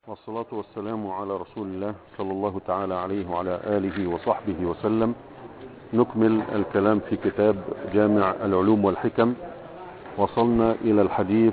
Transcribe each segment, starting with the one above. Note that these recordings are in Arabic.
والصلاة والسلام على رسول الله صلى الله تعالى عليه وعلى آله وصحبه وسلم. نكمل الكلام في كتاب جامع العلوم والحكم. وصلنا إلى الحديث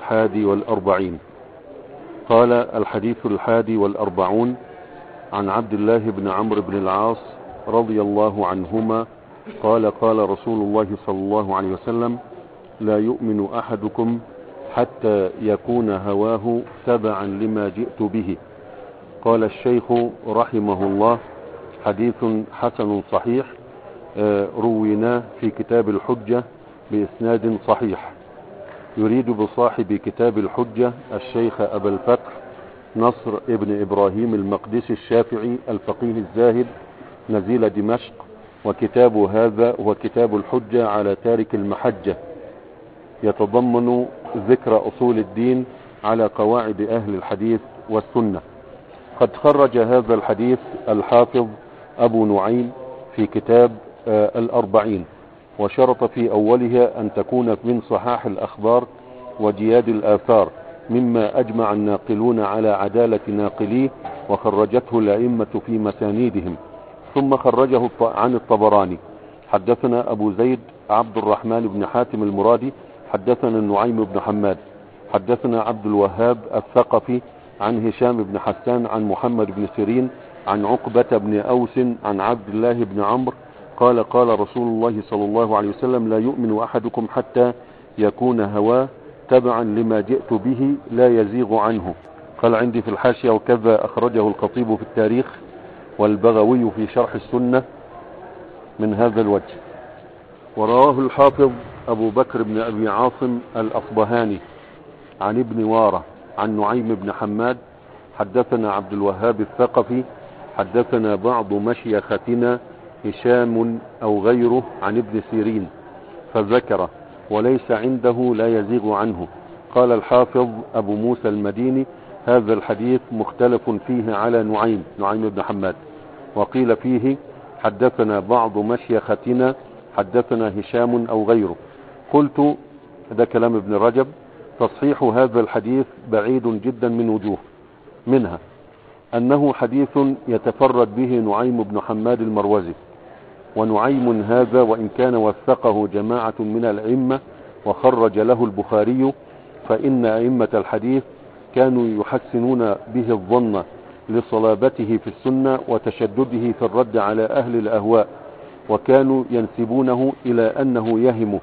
41. قال الحديث 41 عن عبد الله بن عمرو بن العاص رضي الله عنهما قال قال رسول الله صلى الله عليه وسلم: لا يؤمن أحدكم حتى يكون هواه تبعا لما جئت به. قال الشيخ رحمه الله: حديث حسن صحيح، رويناه في كتاب الحجة بإسناد صحيح. يريد بصاحب كتاب الحجة الشيخ أبا الفتح نصر ابن إبراهيم المقدسي الشافعي الفقيه الزاهد نزيل دمشق. وكتاب هذا هو كتاب الحجة على تارك المحجة، يتضمن ذكر أصول الدين على قواعد أهل الحديث والسنة. قد خرج هذا الحديث الحافظ أبو نعيم في كتاب 40، وشرط في أولها أن تكون من صحاح الأخبار وجياد الآثار، مما أجمع الناقلون على عدالة ناقليه، وخرجته الأئمة في مسانيدهم. ثم خرجه عن الطبراني. حدثنا أبو زيد عبد الرحمن بن حاتم المرادي حدثنا النعيم بن حماد حدثنا عبد الوهاب الثقفي عن هشام بن حسان عن محمد بن سيرين عن عقبة بن أوس عن عبد الله بن عمرو قال قال رسول الله صلى الله عليه وسلم: لا يؤمن أحدكم حتى يكون هواه تبعا لما جئت به لا يزيغ عنه. قال عندي في الحاشية: وكذا أخرجه الخطيب في التاريخ والبغوي في شرح السنة من هذا الوجه. ورواه الحافظ أبو بكر بن أبي عاصم الأصبهاني عن ابن وارة عن نعيم بن حماد حدثنا عبد الوهاب الثقفي حدثنا بعض مشيختنا هشام أو غيره عن ابن سيرين فذكر: وليس عنده لا يزيغ عنه. قال الحافظ أبو موسى المديني: هذا الحديث مختلف فيه على نعيم بن حماد، وقيل فيه حدثنا بعض مشيختنا حدثنا هشام أو غيره. قلت: ده كلام ابن رجب. تصحيح هذا الحديث بعيد جدا من وجوه، منها أنه حديث يتفرد به نعيم بن حماد المروزي، ونعيم هذا وإن كان وثقه جماعة من الأئمة وخرج له البخاري، فإن أئمة الحديث كانوا يحسنون به الظن لصلابته في السنة وتشدده في الرد على أهل الأهواء، وكانوا ينسبونه إلى أنه يهم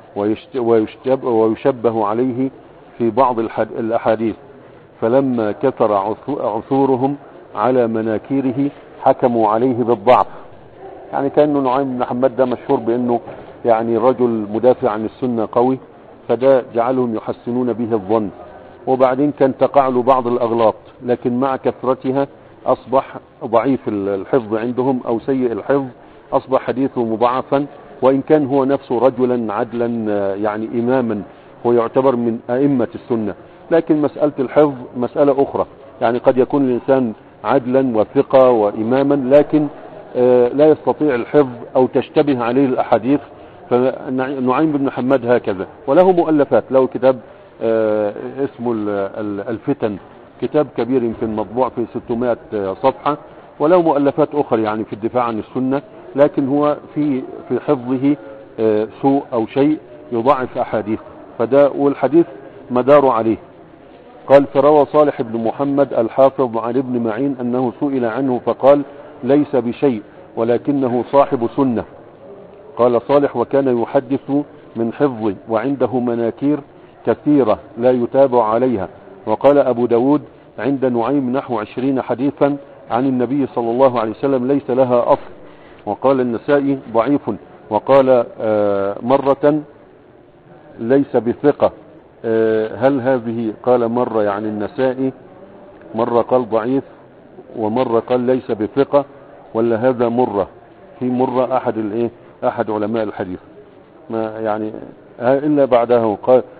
ويشبه عليه في بعض الأحاديث، فلما كثر عثورهم على مناكيره حكموا عليه بالضعف. يعني كأنه نعيم بن حماد ده مشهور بأنه يعني رجل مدافع عن السنة قوي، فده جعلهم يحسنون به الظن. وبعدين كان تقع له بعض الأغلاط، لكن مع كثرتها أصبح ضعيف الحفظ عندهم أو سيء الحفظ، أصبح حديثه مضاعفا، وإن كان هو نفسه رجلا عدلا يعني إماما، هو يعتبر من أئمة السنة. لكن مسألة الحفظ مسألة أخرى، يعني قد يكون الإنسان عدلا وثقة وإماما لكن لا يستطيع الحفظ أو تشتبه عليه الأحاديث. فنعيم بن حماد هكذا، وله مؤلفات، له كتاب اسمه الفتن، كتاب كبير يمكن مطبوع في 600 صفحة، وله مؤلفات أخرى يعني في الدفاع عن السنة، لكن هو في حفظه سوء أو شيء يضعف أحاديث، فده والحديث مدار عليه. قال: فروى صالح بن محمد الحافظ عن ابن معين أنه سئل عنه فقال: ليس بشيء ولكنه صاحب سنة. قال صالح: وكان يحدث من حفظه وعنده مناكير كثيرة لا يتابع عليها. وقال أبو داود: عند نعيم نحو 20 حديثا عن النبي صلى الله عليه وسلم ليس لها أصل. وقال النسائي: ضعيف. وقال مرة: ليس بثقة. هل هذه قال مرة يعني النسائي مرة قال ضعيف ومرة قال ليس بثقة، ولا هذا مرة في مرة أحد علماء الحديث ما يعني إلا بعدها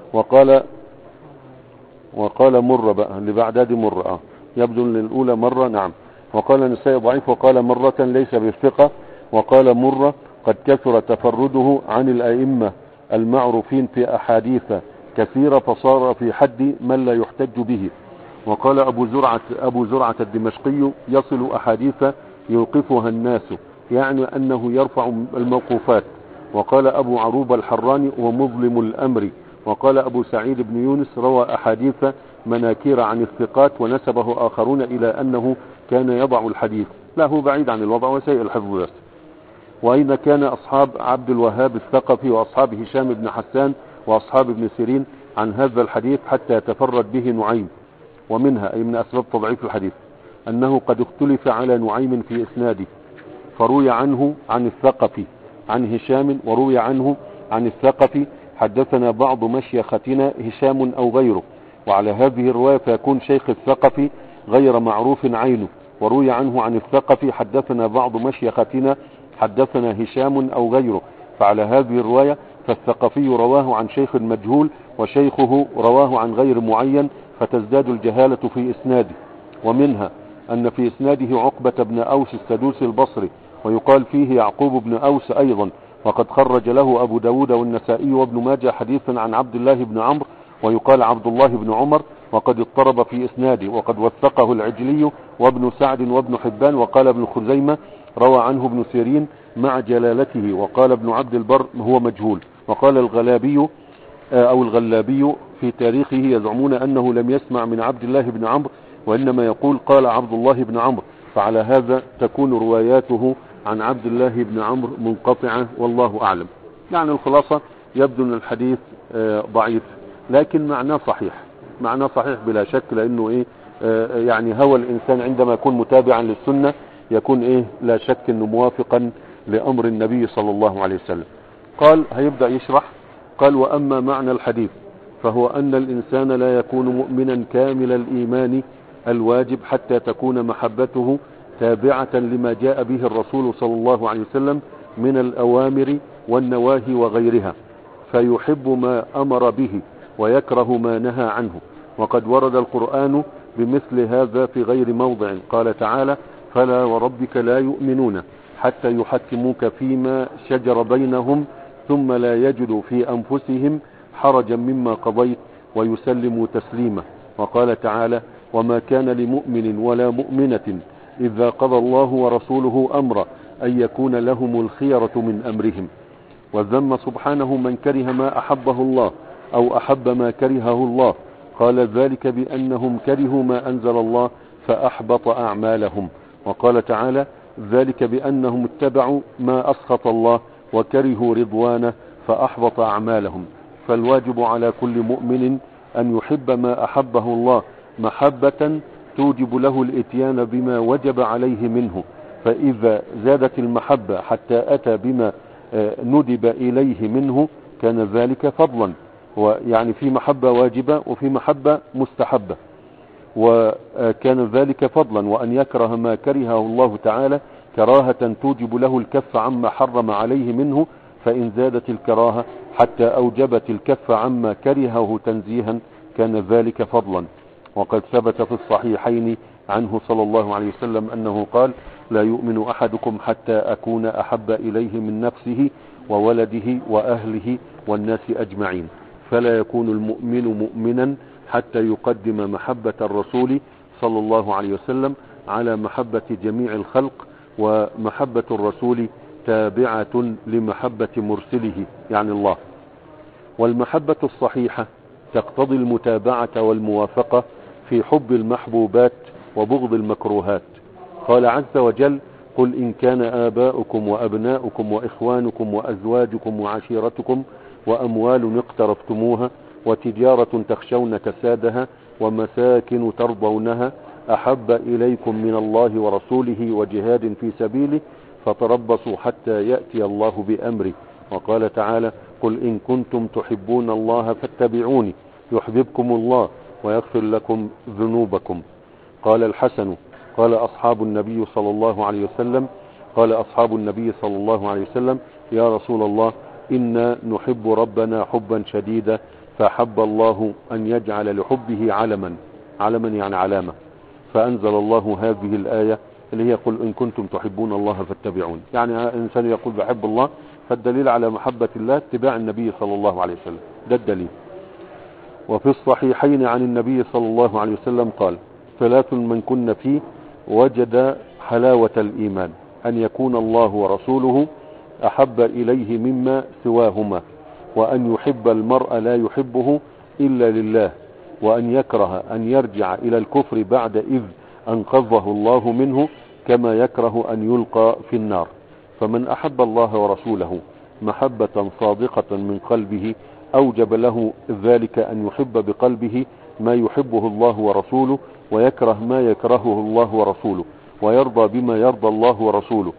وقال مرة بقى اللي بعدها دي مرة يبدو ان الأولى مرة. نعم. وقال النسائي ضعيف، وقال مرة ليس بالثقة، وقال مرة قد كثر تفرده عن الأئمة المعروفين في أحاديث كثيرة فصار في حد من لا يحتج به. وقال أبو زرعة الدمشقي يصل أحاديث يوقفها الناس، يعني أنه يرفع الموقوفات. وقال أبو عروبة الحراني ومظلم الأمر. وقال أبو سعيد بن يونس روى أحاديث مناكير عن الثقات ونسبه آخرون إلى أنه كان يضع الحديث. لا، هو بعيد عن الوضع وسيء الحفظ بس. وأين كان أصحاب عبد الوهاب الثقفي وأصحاب هشام بن حسان وأصحاب ابن سيرين عن هذا الحديث حتى يتفرد به نعيم؟ ومنها أي من أسباب تضعيف الحديث أنه قد اختلف على نعيم في إسناده، فروي عنه عن الثقفي عن هشام، وروي عنه عن الثقفي حدثنا بعض مشيختنا هشام أو غيره، وعلى هذه الرواية فيكون شيخ الثقفي غير معروف عينه. وروي عنه عن الثقفي حدثنا بعض مشيختنا حدثنا هشام أو غيره، فعلى هذه الرواية فالثقفي رواه عن شيخ مجهول وشيخه رواه عن غير معين، فتزداد الجهالة في إسناده. ومنها أن في إسناده عقبة بن أوس السدوسي البصري، ويقال فيه يعقوب بن أوس أيضا، وقد خرج له أبو داود والنسائي وابن ماجه حديثا عن عبد الله بن عمرو، ويقال عبد الله بن عمر، وقد اضطرب في إسناده، وقد وثقه العجلي وابن سعد وابن حبان. وقال ابن خزيمة روى عنه ابن سيرين مع جلالته، وقال ابن عبد البر هو مجهول. وقال الغلابي في تاريخه يزعمون أنه لم يسمع من عبد الله بن عمرو، وإنما يقول قال عبد الله بن عمرو، فعلى هذا تكون رواياته عن عبد الله بن عمرو منقطعة، والله أعلم. يعني الخلاصة يبدو أن الحديث ضعيف، لكن معناه صحيح، معناه صحيح بلا شك، لأنه يعني هوى الإنسان عندما يكون متابعا للسنة يكون لا شك أنه موافقا لأمر النبي صلى الله عليه وسلم. قال هيبدأ يشرح. قال وأما معنى الحديث فهو أن الإنسان لا يكون مؤمنا كامل الإيمان الواجب حتى تكون محبته تابعة لما جاء به الرسول صلى الله عليه وسلم من الأوامر والنواهي وغيرها، فيحب ما أمر به ويكره ما نهى عنه. وقد ورد القرآن بمثل هذا في غير موضع. قال تعالى فلا وربك لا يؤمنون حتى يحكموك فيما شجر بينهم ثم لا يجدوا في أنفسهم حرجا مما قضيت ويسلموا تسليما. وقال تعالى وما كان لمؤمن ولا مؤمنة إذا قضى الله ورسوله أمرا أن يكون لهم الخيرة من أمرهم. وذم سبحانه من كره ما أحبه الله أو أحب ما كرهه الله، قال ذلك بأنهم كرهوا ما أنزل الله فأحبط أعمالهم. وقال تعالى ذلك بأنهم اتبعوا ما أسخط الله وكرهوا رضوانه فأحبط أعمالهم. فالواجب على كل مؤمن أن يحب ما أحبه الله محبة توجب له الاتيان بما وجب عليه منه، فإذا زادت المحبة حتى أتى بما ندب إليه منه كان ذلك فضلا. ويعني في محبة واجبة وفي محبة مستحبة، وكان ذلك فضلا. وأن يكره ما كرهه الله تعالى كراهة توجب له الكف عما حرم عليه منه، فإن زادت الكراهة حتى أوجبت الكف عما كرهه تنزيها كان ذلك فضلا. وقد ثبت في الصحيحين عنه صلى الله عليه وسلم أنه قال لا يؤمن أحدكم حتى أكون أحب إليه من نفسه وولده وأهله والناس أجمعين، فلا يكون المؤمن مؤمنا حتى يقدم محبة الرسول صلى الله عليه وسلم على محبة جميع الخلق، ومحبة الرسول تابعة لمحبة مرسله يعني الله. والمحبة الصحيحة تقتضي المتابعة والموافقة في حب المحبوبات وبغض المكروهات. قال عز وجل قل إن كان آباؤكم وأبناؤكم وإخوانكم وأزواجكم وعشيرتكم وأموال اقترفتموها وتجارة تخشون كسادها ومساكن ترضونها أحب إليكم من الله ورسوله وجهاد في سبيله فتربصوا حتى يأتي الله بأمره. وقال تعالى قل إن كنتم تحبون الله فاتبعوني يحببكم الله ويغفر لكم ذنوبكم. قال الحسن قال أصحاب النبي صلى الله عليه وسلم يا رسول الله إنا نحب ربنا حبا شديدا فأحب الله أن يجعل لحبه علما يعني علامة، فأنزل الله هذه الآية اللي هي قل إن كنتم تحبون الله فاتبعون. يعني إنسان يقول بحب الله، فالدليل على محبة الله اتباع النبي صلى الله عليه وسلم، ده الدليل. وفي الصحيحين عن النبي صلى الله عليه وسلم قال: 3 من كن فيه وجد حلاوة الإيمان: أن يكون الله ورسوله أحب إليه مما سواهما، وأن يحب المرء لا يحبه إلا لله، وأن يكره أن يرجع إلى الكفر بعد إذ أنقذه الله منه، كما يكره أن يلقى في النار. فمن أحب الله ورسوله محبة صادقة من قلبه أوجب له ذلك أن يحب بقلبه ما يحبه الله ورسوله، ويكره ما يكرهه الله ورسوله، ويرضى بما يرضى الله ورسوله،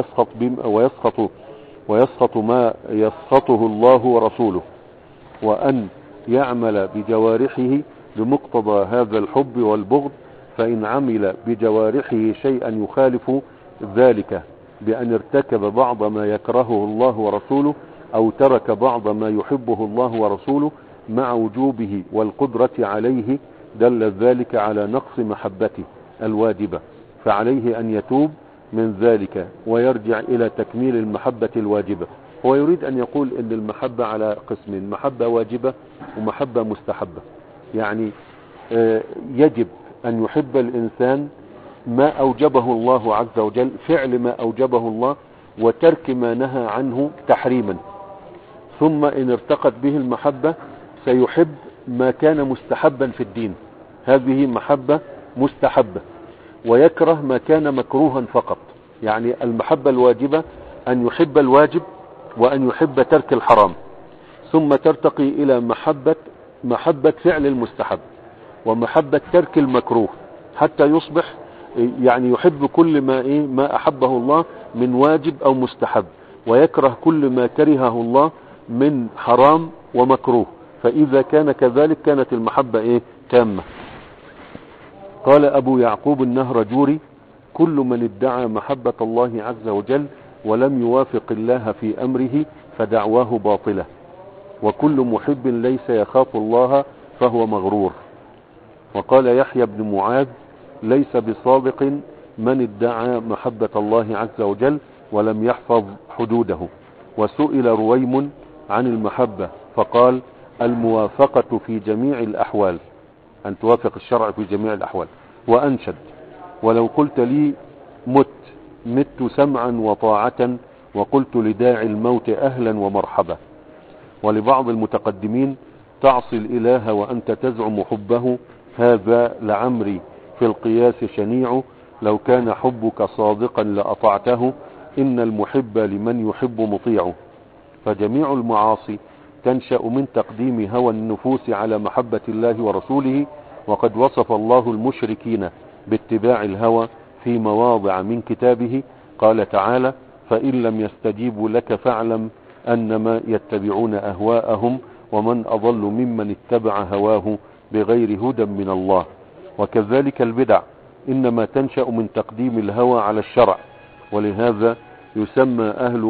ويسخط ما يسخطه الله ورسوله، وأن يعمل بجوارحه بمقتضى هذا الحب والبغض. فإن عمل بجوارحه شيئا يخالف ذلك بأن ارتكب بعض ما يكرهه الله ورسوله، أو ترك بعض ما يحبه الله ورسوله مع وجوبه والقدرة عليه، دل ذلك على نقص محبته الواجبة، فعليه أن يتوب من ذلك ويرجع إلى تكميل المحبة الواجبة. هو يريد أن يقول أن المحبة على قسمين: محبة واجبة ومحبة مستحبة. يعني يجب أن يحب الإنسان ما أوجبه الله عز وجل، فعل ما أوجبه الله، وترك ما نهى عنه تحريما. ثم إن ارتقت به المحبة سيحب ما كان مستحبا في الدين، هذه محبة مستحبة، ويكره ما كان مكروها فقط. يعني المحبة الواجبة أن يحب الواجب وأن يحب ترك الحرام، ثم ترتقي إلى محبة فعل المستحب ومحبة ترك المكروه، حتى يصبح يعني يحب كل ما أحبه الله من واجب أو مستحب، ويكره كل ما كرهه الله من حرام ومكروه. فإذا كان كذلك كانت المحبة تامة. قال أبو يعقوب النهرجوري: كل من ادعى محبة الله عز وجل ولم يوافق الله في أمره فدعواه باطلة، وكل محب ليس يخاف الله فهو مغرور. وقال يحيى بن معاذ: ليس بصادق من ادعى محبة الله عز وجل ولم يحفظ حدوده. وسئل رويم عن المحبة فقال: الموافقة في جميع الأحوال، أن توافق الشرع في جميع الأحوال. وأنشد: ولو قلت لي مت سمعا وطاعة، وقلت لداعي الموت أهلا ومرحبا. ولبعض المتقدمين: تعصي الإله وأنت تزعم حبه، هذا لعمري في القياس شنيع، لو كان حبك صادقا لأطعته، إن المحب لمن يحب مطيع. فجميع المعاصي تنشأ من تقديم هوى النفوس على محبة الله ورسوله، وقد وصف الله المشركين باتباع الهوى في مواضع من كتابه. قال تعالى: فإن لم يستجيبوا لك فاعلم أنما يتبعون أهواءهم، ومن أضل ممن اتبع هواه بغير هدى من الله. وكذلك البدع إنما تنشأ من تقديم الهوى على الشرع، ولهذا يسمى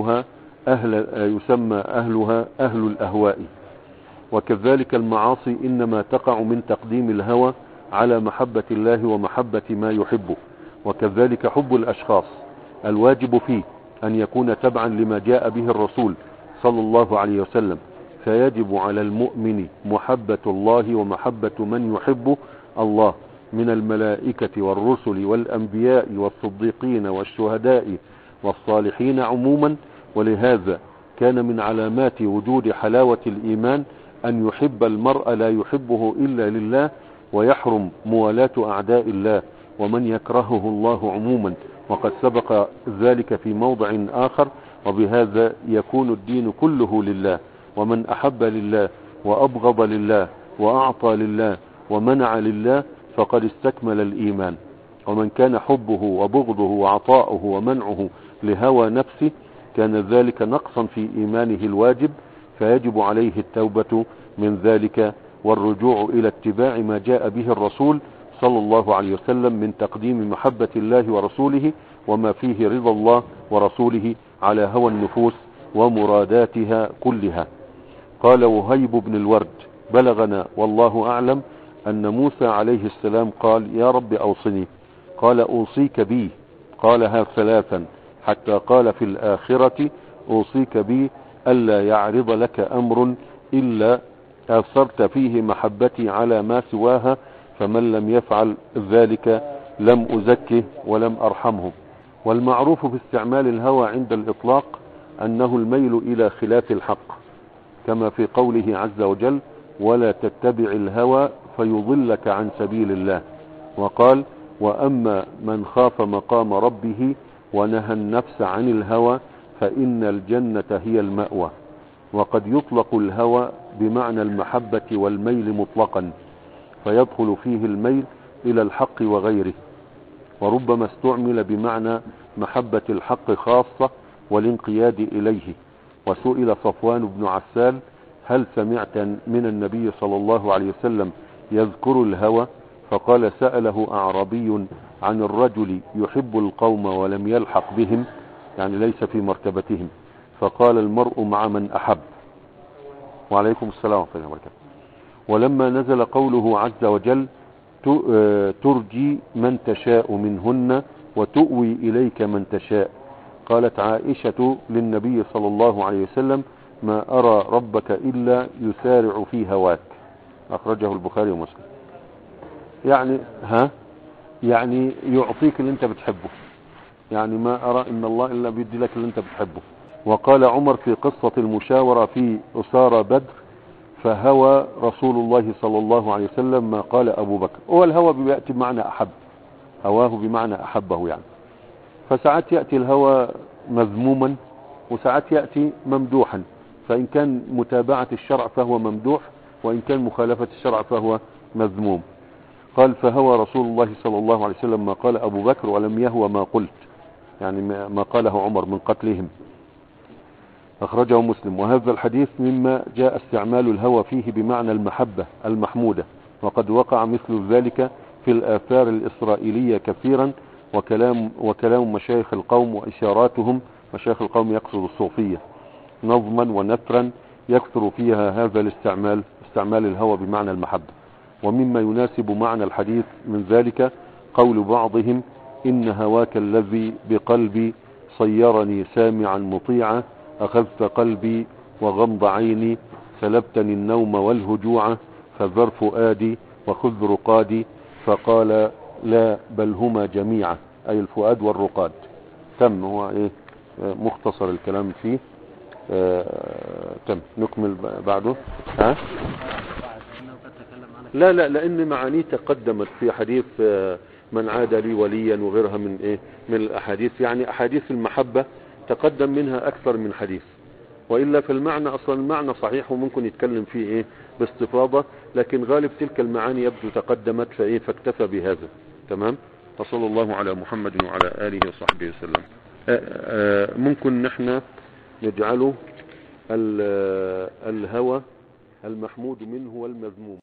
أهلها أهل الأهواء. وكذلك المعاصي إنما تقع من تقديم الهوى على محبة الله ومحبة ما يحبه. وكذلك حب الأشخاص الواجب فيه أن يكون تبعا لما جاء به الرسول صلى الله عليه وسلم، فيجب على المؤمن محبة الله ومحبة من يحب الله من الملائكة والرسل والأنبياء والصديقين والشهداء والصالحين عموما. ولهذا كان من علامات وجود حلاوة الإيمان أن يحب المرء لا يحبه إلا لله، ويحرم موالاة أعداء الله ومن يكرهه الله عموما، وقد سبق ذلك في موضع آخر. وبهذا يكون الدين كله لله، ومن أحب لله وأبغض لله وأعطى لله ومنع لله فقد استكمل الإيمان. ومن كان حبه وبغضه وعطاؤه ومنعه لهوى نفسه كان ذلك نقصا في إيمانه الواجب، فيجب عليه التوبة من ذلك والرجوع إلى اتباع ما جاء به الرسول صلى الله عليه وسلم من تقديم محبة الله ورسوله وما فيه رضا الله ورسوله على هوى النفوس ومراداتها كلها. قال وهيب بن الورد: بلغنا والله أعلم أن موسى عليه السلام قال: يا رب أوصني. قال: أوصيك بي. قالها 3 حتى قال في الآخرة: أوصيك بي ألا يعرض لك أمر إلا أثرت فيه محبتي على ما سواها، فمن لم يفعل ذلك لم أزكه ولم أرحمه. والمعروف في استعمال الهوى عند الإطلاق أنه الميل إلى خلاف الحق، كما في قوله عز وجل: ولا تتبع الهوى فيضلك عن سبيل الله. وقال: وأما من خاف مقام ربه ونهى النفس عن الهوى فإن الجنة هي المأوى. وقد يطلق الهوى بمعنى المحبة والميل مطلقا، فيدخل فيه الميل إلى الحق وغيره، وربما استعمل بمعنى محبة الحق خاصة والانقياد إليه. وسئل صفوان بن عسال: هل سمعت من النبي صلى الله عليه وسلم يذكر الهوى؟ فقال: سأله أعرابي عن الرجل يحب القوم ولم يلحق بهم، يعني ليس في مرتبتهم، فقال: المرء مع من أحب. وعليكم السلام ورحمة الله وبركاته. ولما نزل قوله عز وجل: ترجي من تشاء منهن وتؤوي إليك من تشاء، قالت عائشة للنبي صلى الله عليه وسلم: ما أرى ربك إلا يسارع في هواك. أخرجه البخاري ومسلم. يعني يعطيك اللي انت بتحبه، يعني ما أرى إن الله إلا بيدي لك اللي انت بتحبه. وقال عمر في قصة المشاورة في أسارى بدر: فهوى رسول الله صلى الله عليه وسلم ما قال أبو بكر. هو الهوى بيأتي بمعنى أحب، هواه بمعنى أحبه يعني. فساعات يأتي الهوى مذموما، وساعات يأتي ممدوحا، فإن كان متابعة الشرع فهو ممدوح، وإن كان مخالفة الشرع فهو مذموم. قال: فهوى رسول الله صلى الله عليه وسلم ما قال أبو بكر ولم يهوى ما قلت، يعني ما قاله عمر من قتلهم. أخرجه مسلم. وهذا الحديث مما جاء استعمال الهوى فيه بمعنى المحبة المحمودة، وقد وقع مثل ذلك في الآثار الإسرائيلية كثيرا، وكلام مشايخ القوم وإشاراتهم، مشايخ القوم يقصد الصوفية، نظما ونثرا يكثر فيها هذا الاستعمال، استعمال الهوى بمعنى المحبة. ومما يناسب معنى الحديث من ذلك قول بعضهم: إن هواك الذي بقلبي صيرني سامعا مطيعا، أخذت قلبي وغمض عيني، سلبتني النوم والهجوع، فذر فؤادي وخذ رقادي. فقال: لا، بل هما جميعا، أي الفؤاد والرقاد. تم. هو مختصر الكلام فيه. تم. نكمل بعده. لا لأن معانيه تقدمت في حديث من عاد لي وليا وغيرها من الأحاديث، يعني أحاديث المحبة تقدم منها أكثر من حديث، وإلا في المعنى أصلا المعنى صحيح وممكن يتكلم فيه باستفاضة، لكن غالب تلك المعاني يبدو تقدمت فاكتفى بهذا. تمام. وصلى الله على محمد وعلى آله وصحبه وسلم. ممكن نحن نجعله الهوى المحمود منه والمذموم.